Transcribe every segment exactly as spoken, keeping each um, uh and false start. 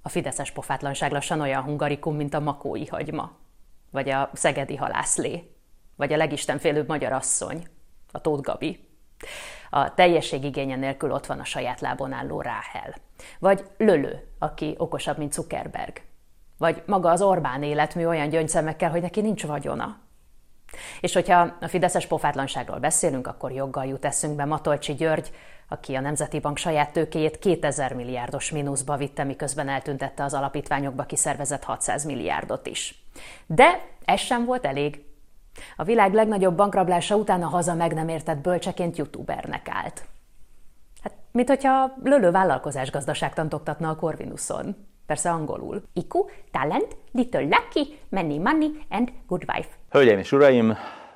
A fideszes pofátlanság lassan olyan hungarikum, mint a makói hagyma, vagy a szegedi halászlé, vagy a legistenfélőbb magyar asszony, a Tóth Gabi. A teljességigénye nélkül ott van a saját lábon álló Ráhel. Vagy Lölő, aki okosabb, mint Zuckerberg. Vagy maga az Orbán életmű olyan gyöngyszemekkel, hogy neki nincs vagyona. És hogyha a fideszes pofátlanságról beszélünk, akkor joggal jut eszünkbe Matolcsy György, aki a Nemzeti Bank saját tőkéjét kétezer milliárdos mínuszba vitte, miközben eltüntette az alapítványokba kiszervezett hatszáz milliárdot is. De ez sem volt elég. A világ legnagyobb bankrablása után a haza meg nem értett bölcseként youtubernek állt. Hát, mint hogyha Lölő vállalkozásgazdaságtant oktatna a Corvinuson. Persze angolul. I Q, talent, little lucky, many money and good wife. Hölgyeim és uraim,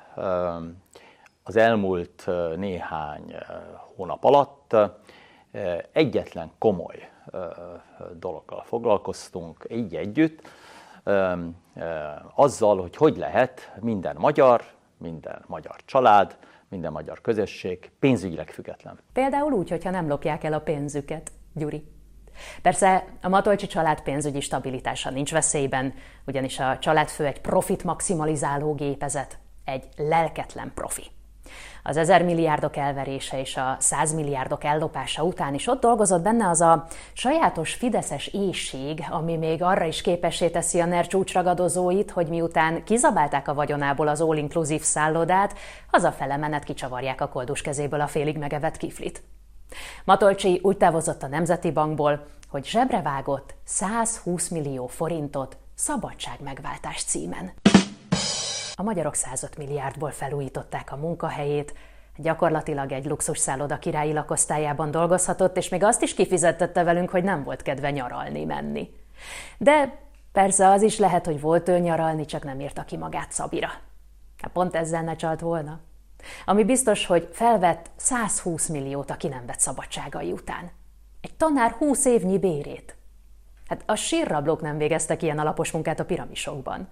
az elmúlt néhány hónap alatt egyetlen komoly dologgal foglalkoztunk így együtt, azzal, hogy hogy lehet minden magyar, minden magyar család, minden magyar közösség pénzügyileg független. Például úgy, hogyha nem lopják el a pénzüket, Gyuri. Persze a Matolcsy család pénzügyi stabilitása nincs veszélyben, ugyanis a családfő egy profit maximalizáló gépezet, egy lelketlen profi. Az ezer milliárdok elverése és a száz milliárdok ellopása után is ott dolgozott benne az a sajátos fideszes éhség, ami még arra is képessé teszi a NER csúcsragadozóit, hogy miután kizabálták a vagyonából az all-inclusive szállodát, hazafele menet kicsavarják a koldus kezéből a félig megevett kiflit. Matolcsy úgy távozott a Nemzeti Bankból, hogy zsebre vágott százhúsz millió forintot szabadságmegváltás címen. A magyarok százöt milliárdból felújították a munkahelyét, gyakorlatilag egy luxusszálloda királyi lakosztályában dolgozhatott, és még azt is kifizettette velünk, hogy nem volt kedve nyaralni menni. De persze az is lehet, hogy volt ő nyaralni, csak nem írta ki magát Szabira. Hát pont ezzel ne csalt volna. Ami biztos, hogy felvett százhúsz milliót a ki nem vett szabadságai után. Egy tanár húsz évnyi bérét. Hát a sírrablók nem végeztek ilyen alapos munkát a piramisokban.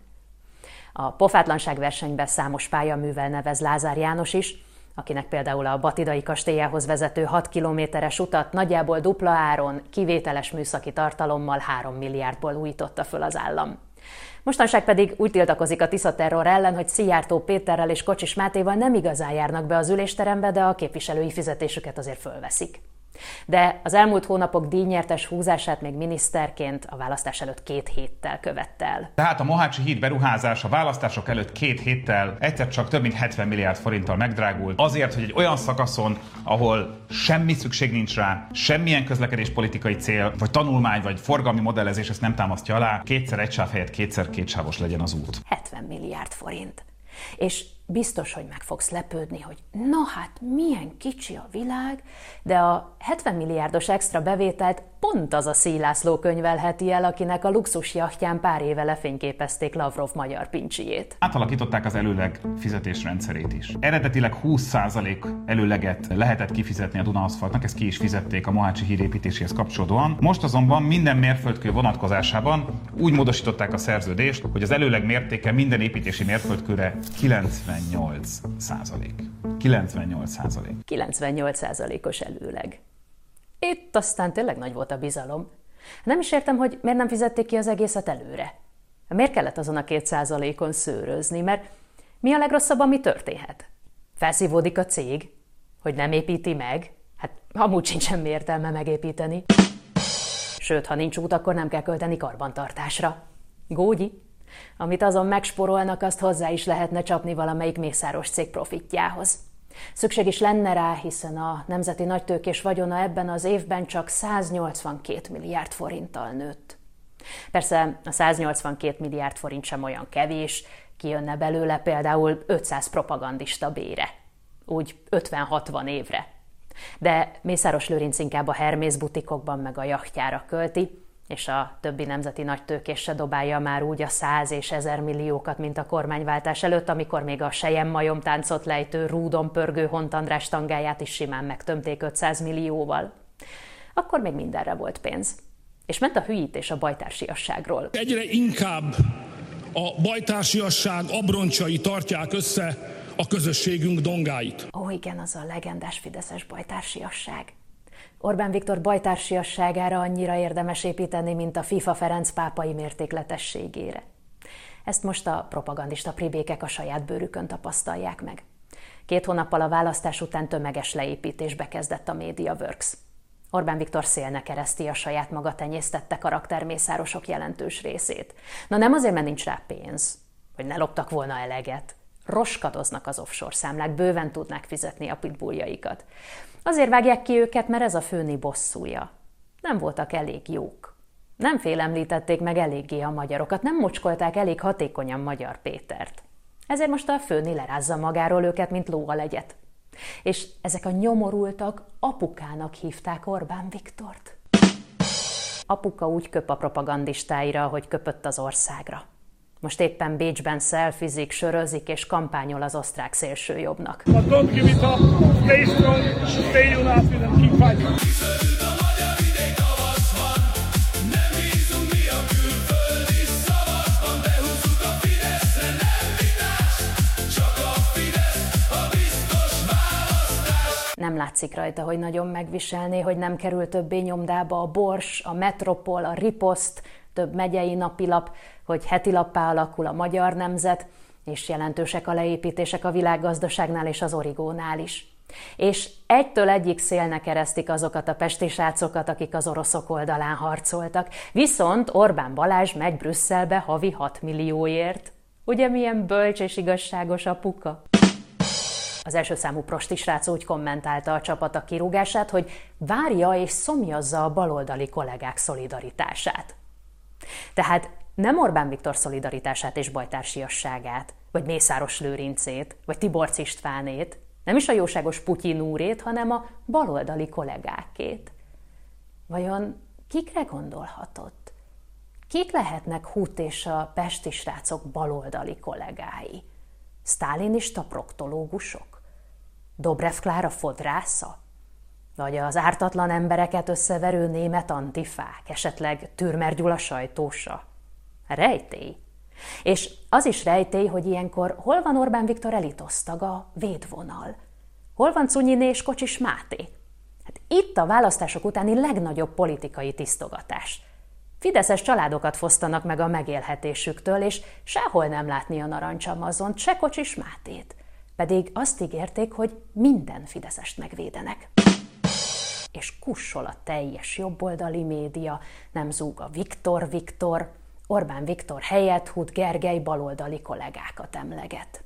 A pofátlanság versenyben számos pályaművel nevez Lázár János is, akinek például a Batidai kastélyához vezető hat kilométeres utat nagyjából dupla áron, kivételes műszaki tartalommal három milliárdból újította föl az állam. Mostanság pedig úgy tiltakozik a Tisza terror ellen, hogy Szijjártó Péterrel és Kocsis Mátéval nem igazán járnak be az ülésterembe, de a képviselői fizetésüket azért fölveszik. De az elmúlt hónapok díjnyertes húzását még miniszterként a választás előtt két héttel követte el. Tehát a Mohácsi híd beruházás a választások előtt két héttel egyszer csak több mint hetven milliárd forinttal megdrágult. Azért, hogy egy olyan szakaszon, ahol semmi szükség nincs rá, semmilyen közlekedéspolitikai cél, vagy tanulmány, vagy forgalmi modellezés ezt nem támasztja alá, kétszer egy sáv helyett kétszer két sávos legyen az út. hetven milliárd forint. És biztos, hogy meg fogsz lepődni, hogy na hát milyen kicsi a világ, de a hetven milliárdos extra bevételt pont az a Szíj László könyvelheti el, akinek a luxus jachtján pár éve lefényképezték Lavrov magyar pincsijét. Átalakították az előleg fizetésrendszerét is. Eredetileg húsz százalék előleget lehetett kifizetni a Dunaaszfaltnak, ezt ki is fizették a Mohácsi híd építéséhez kapcsolódóan. Most azonban minden mérföldkő vonatkozásában úgy módosították a szerződést, hogy az előleg mértéke minden építési mérföldkőre kilencvennyolc százalék. kilencvennyolc százalék. kilencvennyolc százalékos előleg. Itt aztán tényleg nagy volt a bizalom. Nem is értem, hogy miért nem fizették ki az egészet előre. Miért kellett azon a két százalékon szőrözni, mert mi a legrosszabb, ami történhet? Felszívódik a cég, hogy nem építi meg, hát amúgy sincs semmi értelme megépíteni. Sőt, ha nincs út, akkor nem kell költeni karbantartásra. Gógyi, amit azon megsporolnak, azt hozzá is lehetne csapni valamelyik mészáros cég profitjához. Szükség is lenne rá, hiszen a nemzeti nagytőkés vagyona ebben az évben csak száznyolcvankét milliárd forinttal nőtt. Persze a száznyolcvankét milliárd forint sem olyan kevés, kijönne belőle például ötszáz propagandista bére. Úgy ötven-hatvan évre. De Mészáros Lőrinc inkább a Hermész butikokban meg a jachtjára költi, és a többi nemzeti nagytőkés se dobálja már úgy a száz és ezer milliókat, mint a kormányváltás előtt, amikor még a selyem-majom táncot lejtő rúdon pörgő Hont András tangáját is simán megtömték ötszáz millióval. Akkor még mindenre volt pénz. És ment a hülyítés a bajtársiasságról. Egyre inkább a bajtársiasság abroncsai tartják össze a közösségünk dongáit. Ó, igen, az a legendás fideszes bajtársiasság. Orbán Viktor bajtársiasságára annyira érdemes építeni, mint a FIFA Ferenc pápai mértékletességére. Ezt most a propagandista pribékek a saját bőrükön tapasztalják meg. Két hónappal a választás után tömeges leépítésbe kezdett a MediaWorks. Orbán Viktor szélnek ereszti a saját maga tenyésztette karaktermészárosok jelentős részét. Na nem azért, mert nincs rá pénz, hogy ne loptak volna eleget. Roskadoznak az offshore számlák, bőven tudnák fizetni a pitbulljaikat. Azért vágják ki őket, mert ez a főni bosszúja. Nem voltak elég jók. Nem félemlítették meg eléggé a magyarokat, nem mocskolták elég hatékonyan Magyar Pétert. Ezért most a főni lerázza magáról őket, mint ló a legyet. És ezek a nyomorultak apukának hívták Orbán Viktort. Apuka úgy köp a propagandistáira, hogy köpött az országra. Most éppen Bécsben szelfizik, sörözik és kampányol az osztrák szélsőjobbnak. Don't give it up, stay strong, stay united and keep fighting. Nem látszik rajta, hogy nagyon megviselné, hogy nem kerül többé nyomdába a Bors, a Metropol, a Riposzt, több megyei napilap, hogy heti lappá alakul a Magyar Nemzet, és jelentősek a leépítések a világgazdaságnál és az Origónál is. És egytől egyik szélnek eresztik azokat a pesti srácokat, akik az oroszok oldalán harcoltak. Viszont Orbán Balázs megy Brüsszelbe havi hat millióért. Ugye milyen bölcs és igazságos apuka? Az első számú prosti srác úgy kommentálta a csapata kirúgását, hogy várja és szomjazza a baloldali kollégák szolidaritását. Tehát nem Orbán Viktor szolidaritását és bajtársiasságát, vagy Mészáros Lőrincét, vagy Tiborcs Istvánét, nem is a jóságos Putyin úrét, hanem a baloldali kollégákét. Vajon kikre gondolhatott? Kik lehetnek Hut és a pesti srácok baloldali kollégái? Sztálinista proktológusok? Dobrev Klára fodrásza? Vagy az ártatlan embereket összeverő német antifák, esetleg Türmer Gyula sajtósa? Rejtély. És az is rejtély, hogy ilyenkor hol van Orbán Viktor elitosztag, a védvonal? Hol van Cunyiné és Kocsis Máté? Hát itt a választások utáni legnagyobb politikai tisztogatás. Fideszes családokat fosztanak meg a megélhetésüktől, és sehol nem látni a Narancsamazont, se Kocsis Mátét. Pedig azt ígérték, hogy minden fideszest megvédenek. És kussol a teljes jobboldali média, nem zúg a Viktor Viktor, Orbán Viktor helyett Hut Gergely baloldali kollégákat emleget.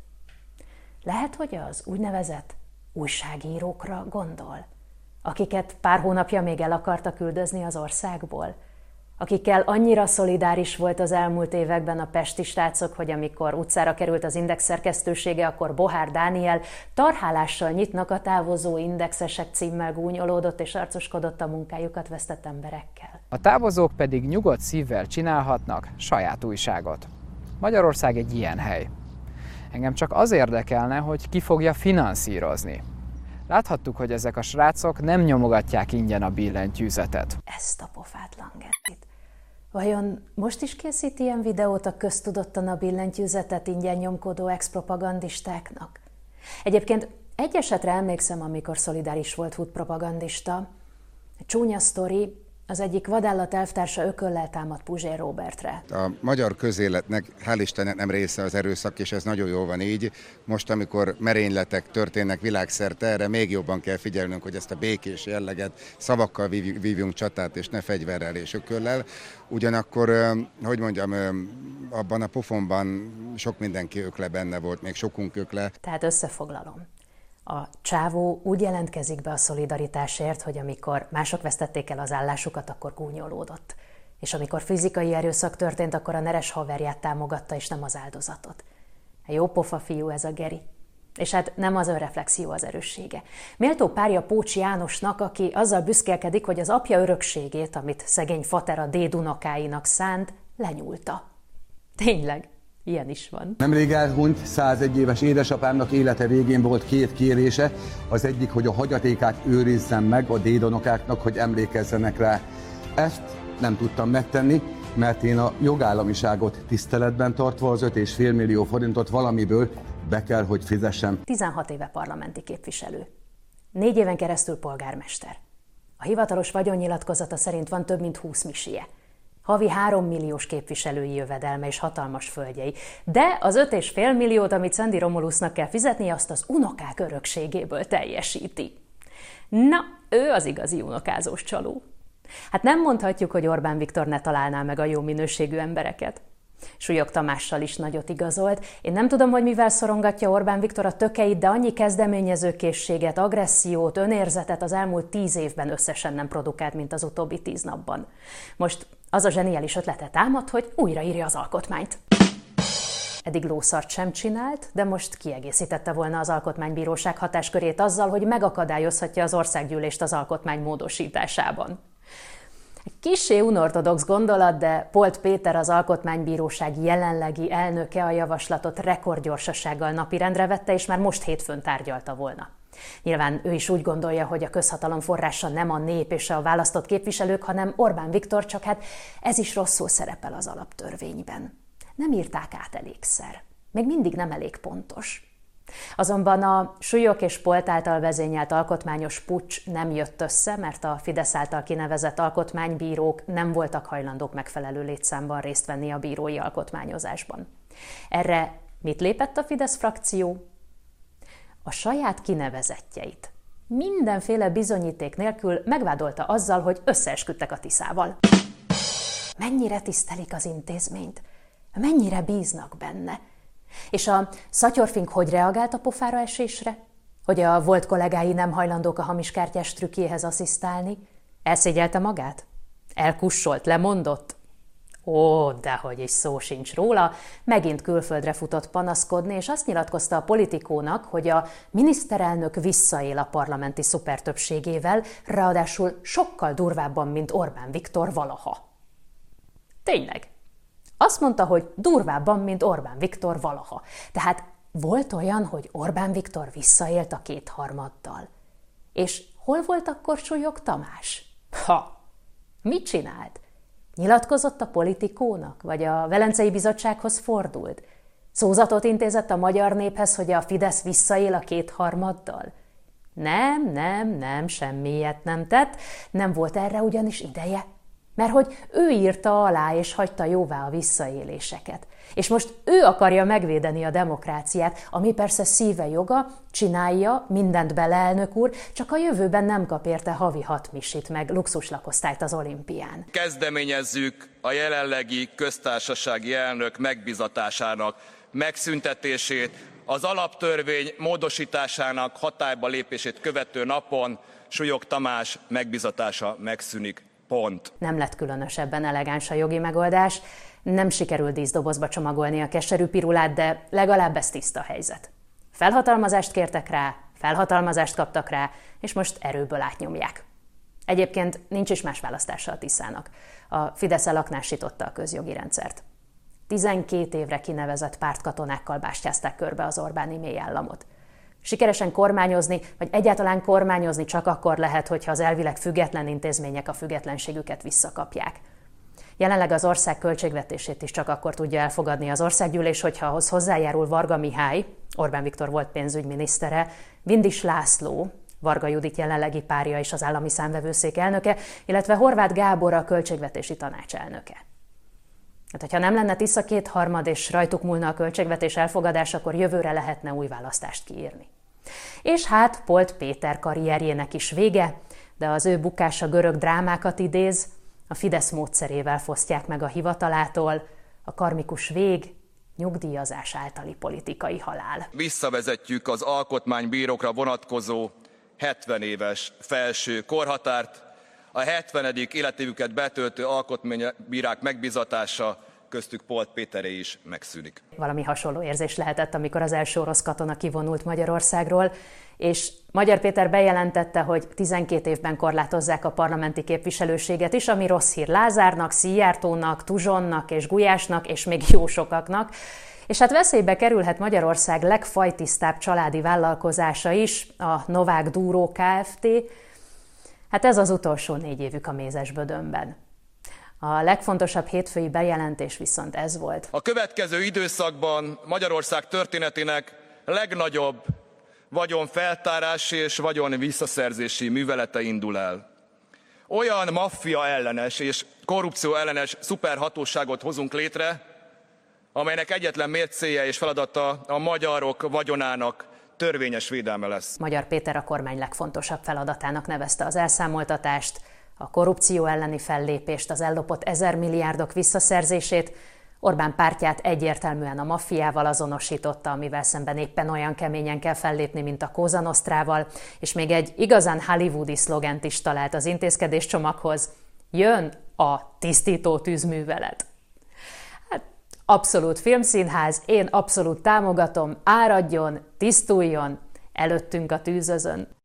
Lehet, hogy az úgynevezett újságírókra gondol, akiket pár hónapja még el akartak üldözni az országból, akikkel annyira szolidáris volt az elmúlt években a pesti srácok, hogy amikor utcára került az Index szerkesztősége, akkor Bohár Dániel tarhálással nyitnak a távozó indexesek címmel gúnyolódott és arcoskodott a munkájukat vesztett emberekkel. A távozók pedig nyugodt szívvel csinálhatnak saját újságot. Magyarország egy ilyen hely. Engem csak az érdekelne, hogy ki fogja finanszírozni. Láthattuk, hogy ezek a srácok nem nyomogatják ingyen a billentyűzetet. Ezt a pofátlan Gerrit. Vajon most is készít ilyen videót a köztudottan a billentyűzetet ingyen nyomkodó ex-propagandistáknak? Egyébként egy esetre emlékszem, amikor szolidáris volt Hut propagandista. Csúnya sztori, az egyik vadállat elvtársa ököllel támad Puzsér Róbertre. A magyar közéletnek hál' Istennek nem része az erőszak, és ez nagyon jól van így. Most, amikor merényletek történnek világszerte, erre még jobban kell figyelnünk, hogy ezt a békés jelleget szavakkal vívjunk csatát, és ne fegyverrel és ököllel. Ugyanakkor, hogy mondjam, abban a pofonban sok mindenki ökle benne volt, még sokunk ökle. Tehát összefoglalom. A csávó úgy jelentkezik be a szolidaritásért, hogy amikor mások vesztették el az állásukat, akkor gúnyolódott. És amikor fizikai erőszak történt, akkor a neres haverját támogatta, és nem az áldozatot. Jó pofa fiú ez a Geri. És hát nem az önreflexió az erőssége. Méltó párja Pócs Jánosnak, aki azzal büszkélkedik, hogy az apja örökségét, amit szegény fater a dédunokáinak szánt, lenyúlta. Tényleg. Ilyen is van. Nemrég elhunyt százegy éves édesapámnak élete végén volt két kérése. Az egyik, hogy a hagyatékát őrizzem meg a dédunokáknak, hogy emlékezzenek rá. Ezt nem tudtam megtenni, mert én a jogállamiságot tiszteletben tartva az öt és fél millió forintot valamiből be kell, hogy fizessem. tizenhat éve parlamenti képviselő. Négy éven keresztül polgármester. A hivatalos vagyonnyilatkozata szerint van több mint húsz misie. Havi három milliós képviselői jövedelme és hatalmas földjei. De az öt és fél milliót, amit Szendi Romulusnak kell fizetni, azt az unokák örökségéből teljesíti. Na, ő az igazi unokázós csaló. Hát nem mondhatjuk, hogy Orbán Viktor ne találná meg a jó minőségű embereket. Súlyog Tamással is nagyot igazolt. Én nem tudom, hogy mivel szorongatja Orbán Viktor a tökeit, de annyi kezdeményezőkészséget, agressziót, önérzetet az elmúlt tíz évben összesen nem produkált, mint az utóbbi tíz napban. Most az a zseniális ötlete támad, hogy újraírja az alkotmányt. Eddig lószart sem csinált, de most kiegészítette volna az Alkotmánybíróság hatáskörét azzal, hogy megakadályozhatja az országgyűlést az alkotmány módosításában. Kissé unortodox gondolat, de Polt Péter, az Alkotmánybíróság jelenlegi elnöke a javaslatot rekordgyorsasággal napirendre vette, és már most hétfőn tárgyalta volna. Nyilván ő is úgy gondolja, hogy a közhatalom forrása nem a nép és a választott képviselők, hanem Orbán Viktor, csak hát ez is rosszul szerepel az alaptörvényben. Nem írták át elégszer. Még mindig nem elég pontos. Azonban a Súlyog és Polt által vezényelt alkotmányos puccs nem jött össze, mert a Fidesz által kinevezett alkotmánybírók nem voltak hajlandók megfelelő létszámban részt venni a bírói alkotmányozásban. Erre mit lépett a Fidesz frakció? A saját kinevezettjeit mindenféle bizonyíték nélkül megvádolta azzal, hogy összeesküdtek a Tiszával. Mennyire tisztelik az intézményt? Mennyire bíznak benne? És a Szatyorfink hogy reagált a pofára esésre? Hogy a volt kollégái nem hajlandók a hamis kártyás trükkjéhez asszisztálni? Elszégyelte magát? Elkussolt, lemondott? Ó, dehogy is szó sincs róla, megint külföldre futott panaszkodni, és azt nyilatkozta a Politikónak, hogy a miniszterelnök visszaél a parlamenti szupertöbbségével, ráadásul sokkal durvábban, mint Orbán Viktor valaha. Tényleg. Azt mondta, hogy durvábban, mint Orbán Viktor valaha. Tehát volt olyan, hogy Orbán Viktor visszaélt a kétharmaddal. És hol volt akkor Súlyog Tamás? Ha! Mit csinált? Nyilatkozott a Politikónak, vagy a Velencei Bizottsághoz fordult? Szózatot intézett a magyar néphez, hogy a Fidesz visszaél a kétharmaddal? Nem, nem, nem, semmilyet nem tett, nem volt erre ugyanis ideje. Mert hogy ő írta alá és hagyta jóvá a visszaéléseket. És most ő akarja megvédeni a demokráciát, ami persze szíve joga, csinálja, mindent bele, elnök úr, csak a jövőben nem kap érte havi hat misit, meg luxuslakosztályt az olimpián. Kezdeményezzük a jelenlegi köztársasági elnök megbizatásának megszüntetését, az alaptörvény módosításának hatályba lépését követő napon Súlyog Tamás megbizatása megszűnik. Pont. Nem lett különösebben elegáns a jogi megoldás, nem sikerült díszdobozba csomagolni a keserű pirulát, de legalább ez tiszta helyzet. Felhatalmazást kértek rá, felhatalmazást kaptak rá, és most erőből átnyomják. Egyébként nincs is más választása a Tiszának. A Fidesz elaknásította a közjogi rendszert. tizenkét évre kinevezett pártkatonákkal bástyázták körbe az Orbáni mélyállamot. Sikeresen kormányozni, vagy egyáltalán kormányozni csak akkor lehet, hogyha az elvileg független intézmények a függetlenségüket visszakapják. Jelenleg az ország költségvetését is csak akkor tudja elfogadni az országgyűlés, hogyha ahhoz hozzájárul Varga Mihály, Orbán Viktor volt pénzügyminisztere, Vindis László, Varga Judit jelenlegi párja és az állami számvevőszék elnöke, illetve Horváth Gábor a költségvetési tanács elnöke. Hát, hogyha nem lenne Tisza kétharmad és rajtuk múlna a költségvetés elfogadás, akkor jövőre lehetne új választást kiírni. És hát Polt Péter karrierjének is vége, de az ő bukása görög drámákat idéz, a Fidesz módszerével fosztják meg a hivatalától, a karmikus vég, nyugdíjazás általi politikai halál. Visszavezetjük az alkotmánybírókra vonatkozó hetven éves felső korhatárt, a hetvenedik életévüket betöltő alkotmánybírák megbizatása, köztük Polt Péteré is megszűnik. Valami hasonló érzés lehetett, amikor az első orosz katona kivonult Magyarországról, és Magyar Péter bejelentette, hogy tizenkét évben korlátozzák a parlamenti képviselőséget is, ami rossz hír Lázárnak, Szijjártónak, Tuzsonnak és Gulyásnak, és még jó sokaknak. És hát veszélybe kerülhet Magyarország legfajtisztább családi vállalkozása is, a Novák Dúró Kft. Hát ez az utolsó négy évük a Mézesbödönben. A legfontosabb hétfői bejelentés viszont ez volt. A következő időszakban Magyarország történetének legnagyobb vagyonfeltárási és vagyon visszaszerzési művelete indul el. Olyan maffia ellenes és korrupció ellenes szuperhatóságot hozunk létre, amelynek egyetlen mércéje és feladata a magyarok vagyonának törvényes védelme lesz. Magyar Péter a kormány legfontosabb feladatának nevezte az elszámoltatást, a korrupció elleni fellépést, az ellopott ezer milliárdok visszaszerzését. Orbán pártját egyértelműen a maffiával azonosította, amivel szemben éppen olyan keményen kell fellépni, mint a Cosa Nostrával, és még egy igazán hollywoodi szlogent is talált az intézkedéscsomaghoz: jön a tisztító tűzművelet. Hát, abszolút filmszínház, én abszolút támogatom, áradjon, tisztuljon, előttünk a tűzözön.